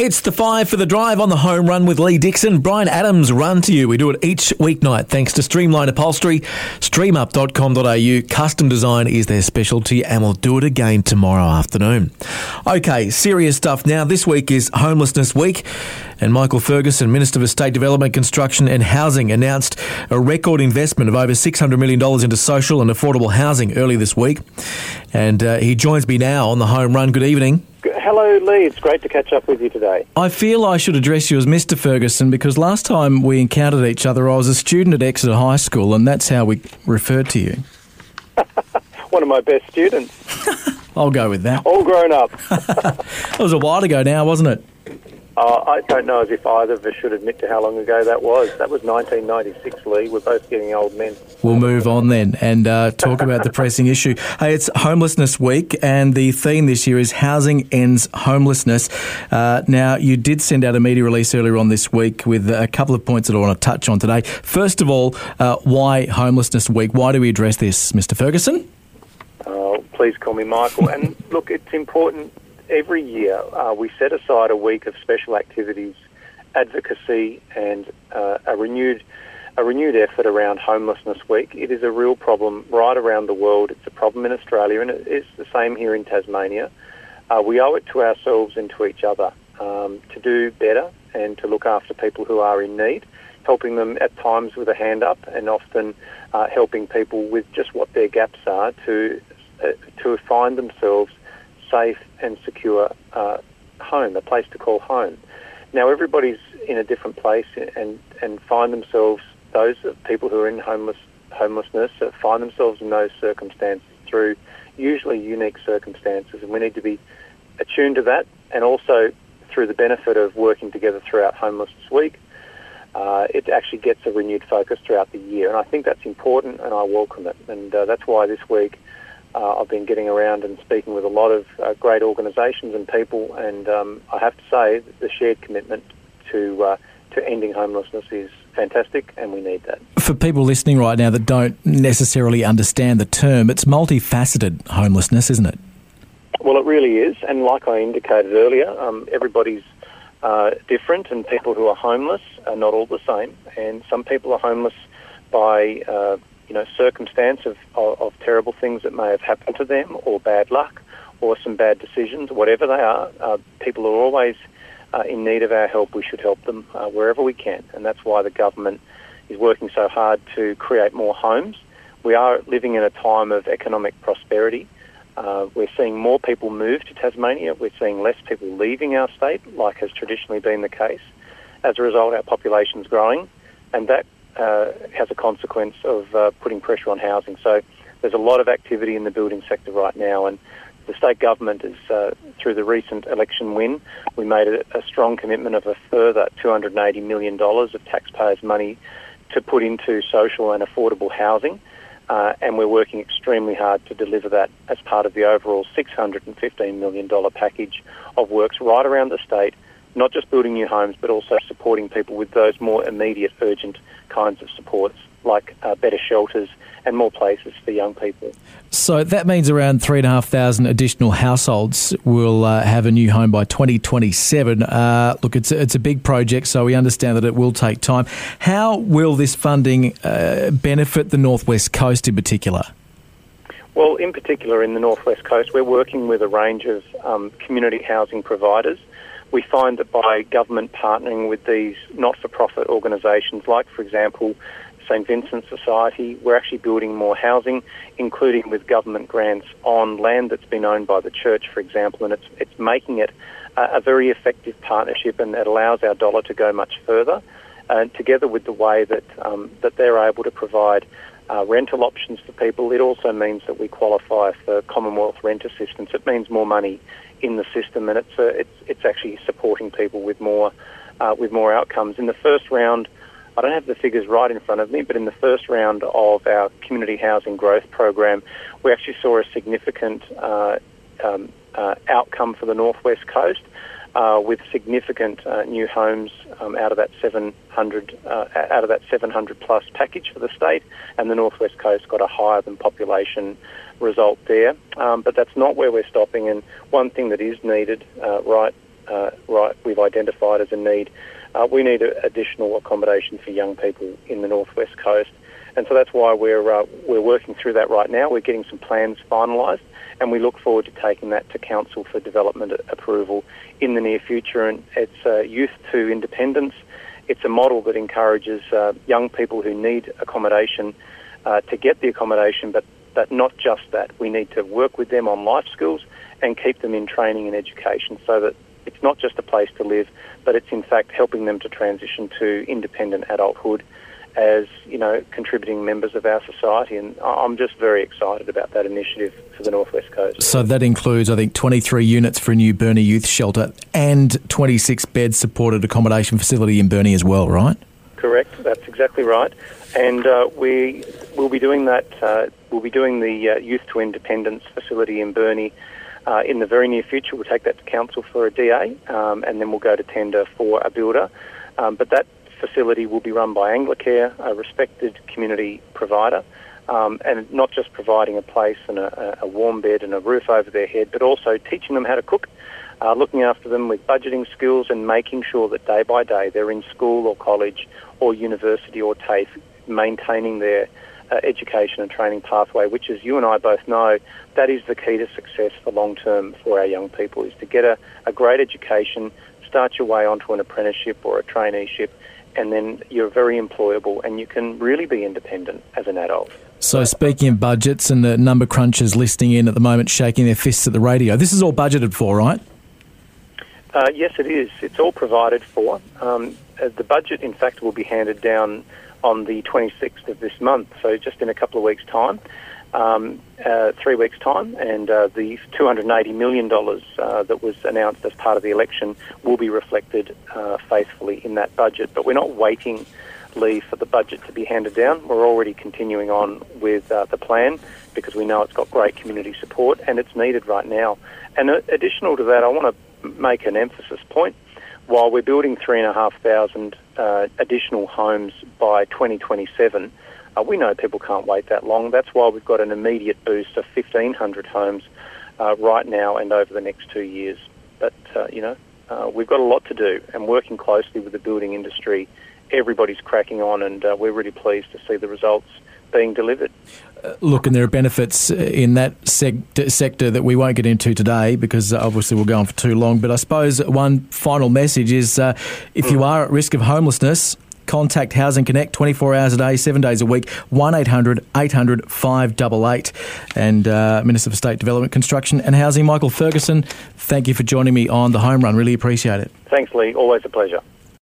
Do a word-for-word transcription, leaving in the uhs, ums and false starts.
It's the five for the drive on the home run with Lee Dixon. Brian Adams run to you. We do it each weeknight thanks to Streamline Upholstery. stream up dot com dot a u. Custom design is their specialty, and we'll do it again tomorrow afternoon. Okay, serious stuff now. This week is Homelessness Week, and Michael Ferguson, Minister for State Development, Construction and Housing, announced a record investment of over six hundred million dollars into social and affordable housing early this week. And uh, he joins me now on the home run. Good evening. Hello, Lee. It's great to catch up with you today. I feel I should address you as Mister Ferguson because last time we encountered each other, I was a student at Exeter High School, and that's how we referred to you. One of my best students. I'll go with that. All grown up. That was a while ago now, wasn't it? Uh, I don't know as if either of us should admit to how long ago that was. That was nineteen ninety-six, Lee. We're both getting old men. We'll move on then and uh, talk about the pressing issue. Hey, it's Homelessness Week, and the theme this year is Housing Ends Homelessness. Uh, now, you did send out a media release earlier on this week with a couple of points that I want to touch on today. First of all, uh, why Homelessness Week? Why do we address this, Mister Ferguson? Uh, please call me Michael. And look, it's important. Every year uh, we set aside a week of special activities, advocacy and uh, a renewed a renewed effort around Homelessness Week. It is a real problem right around the world. It's a problem in Australia and it is the same here in Tasmania. Uh, we owe it to ourselves and to each other um, to do better and to look after people who are in need, helping them at times with a hand up and often uh, helping people with just what their gaps are to uh, to find themselves safe and secure uh, home, a place to call home. Now, everybody's in a different place and, and find themselves, those people who are in homeless homelessness uh, find themselves in those circumstances through usually unique circumstances, and we need to be attuned to that, and also through the benefit of working together throughout Homelessness Week, uh, it actually gets a renewed focus throughout the year, and I think that's important and I welcome it, and uh, that's why this week Uh, I've been getting around and speaking with a lot of uh, great organisations and people, and um, I have to say that the shared commitment to uh, to ending homelessness is fantastic, and we need that. For people listening right now that don't necessarily understand the term, it's multifaceted homelessness, isn't it? Well, it really is, and like I indicated earlier, um, everybody's uh, different, and people who are homeless are not all the same, and some people are homeless by Uh, you know, circumstance of, of, of terrible things that may have happened to them, or bad luck, or some bad decisions, whatever they are. Uh, people are always uh, in need of our help. We should help them uh, wherever we can, and that's why the government is working so hard to create more homes. We are living in a time of economic prosperity. Uh, we're seeing more people move to Tasmania. We're seeing less people leaving our state, like has traditionally been the case. As a result, our population's growing, and that Uh, has a consequence of uh, putting pressure on housing. So there's a lot of activity in the building sector right now, and the state government is, uh, through the recent election win, we made a, a strong commitment of a further two hundred eighty million dollars of taxpayers' money to put into social and affordable housing, uh, and we're working extremely hard to deliver that as part of the overall six hundred fifteen million dollars package of works right around the state, not just building new homes, but also supporting people with those more immediate, urgent kinds of supports, like uh, better shelters and more places for young people. So that means around three and a half thousand additional households will uh, have a new home by twenty twenty-seven. Uh, look, it's a, it's a big project, so we understand that it will take time. How will this funding uh, benefit the North West Coast in particular? Well, in particular in the North West Coast, we're working with a range of um, community housing providers. We find that by government partnering with these not-for-profit organisations, like, for example, St Vincent Society, we're actually building more housing, including with government grants on land that's been owned by the church, for example, and it's it's making it a, a very effective partnership, and it allows our dollar to go much further, uh, together with the way that um, that they're able to provide uh, rental options for people. It also means that we qualify for Commonwealth rent assistance. It means more money in the system, and it's uh, it's it's actually supporting people with more uh, with more outcomes. In the first round, I don't have the figures right in front of me, but in the first round of our community housing growth program, we actually saw a significant uh, um, uh, outcome for the North West Coast, uh, with significant uh, new homes um, out of that seven hundred uh, out of that seven hundred plus package for the state, and the North West Coast got a higher than population result there. Um, but that's not where we're stopping, and one thing that is needed uh, right uh, right we've identified as a need. Uh, we need a, additional accommodation for young people in the Northwest Coast, and so that's why we're uh, we're working through that right now. We're getting some plans finalised, and we look forward to taking that to Council for development approval in the near future. And it's uh, Youth to Independence. It's a model that encourages uh, young people who need accommodation uh, to get the accommodation, but, but not just that. We need to work with them on life skills and keep them in training and education so that it's not just a place to live, but it's in fact helping them to transition to independent adulthood as, you know, contributing members of our society. And I'm just very excited about that initiative for the Northwest Coast. So that includes, I think, twenty-three units for a new Burnie youth shelter and twenty-six bed supported accommodation facility in Burnie as well, right? Correct. That's exactly right. And uh, we will be doing that. Uh, we'll be doing the uh, Youth to Independence facility in Burnie uh, in the very near future. We'll take that to Council for a D A, um, and then we'll go to tender for a builder. Um, but that facility will be run by Anglicare, a respected community provider, um, and not just providing a place and a, a warm bed and a roof over their head, but also teaching them how to cook, uh, looking after them with budgeting skills and making sure that day by day they're in school or college or university or TAFE, maintaining their uh, education and training pathway, which, as you and I both know, that is the key to success for long term for our young people, is to get a, a great education, start your way onto an apprenticeship or a traineeship, and then you're very employable and you can really be independent as an adult. So speaking of budgets and the number crunchers listening in at the moment, shaking their fists at the radio, this is all budgeted for, right? Uh, yes, it is. It's all provided for. Um, uh, the budget, in fact, will be handed down on the twenty-sixth of this month, so just in a couple of weeks' time, um, uh, three weeks' time, and uh, the two hundred eighty million dollars uh, that was announced as part of the election will be reflected uh, faithfully in that budget. But we're not waiting, Lee, for the budget to be handed down. We're already continuing on with uh, the plan because we know it's got great community support and it's needed right now. And uh, additional to that, I want to make an emphasis point. While we're building three and a half thousand uh, additional homes by twenty twenty-seven, uh, we know people can't wait that long. That's why we've got an immediate boost of fifteen hundred homes uh, right now and over the next two years. But, uh, you know, uh, we've got a lot to do, and working closely with the building industry, everybody's cracking on, and uh, we're really pleased to see the results being delivered. Uh, look, and there are benefits in that sec- sector that we won't get into today because obviously we'll go on for too long. But I suppose one final message is uh, if mm. you are at risk of homelessness, contact Housing Connect twenty-four hours a day, seven days a week, one eight hundred eight hundred five eight eight. And uh, Minister for State Development, Construction and Housing, Michael Ferguson, thank you for joining me on The Home Run. Really appreciate it. Thanks, Lee. Always a pleasure.